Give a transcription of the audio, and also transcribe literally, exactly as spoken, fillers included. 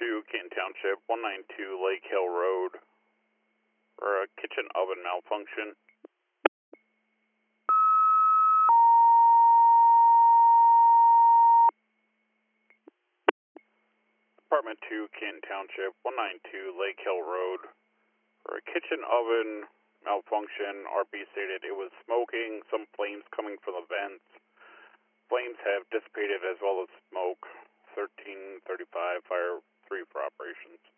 two, Canton Township, one ninety-two Lake Hill Road, for a kitchen oven malfunction. Apartment two, Canton Township, one ninety-two Lake Hill Road, for a kitchen oven malfunction. R P stated it was smoking, some flames coming from the vents. Flames have dissipated as well as smoke. thirteen thirty-five, fire three for operations.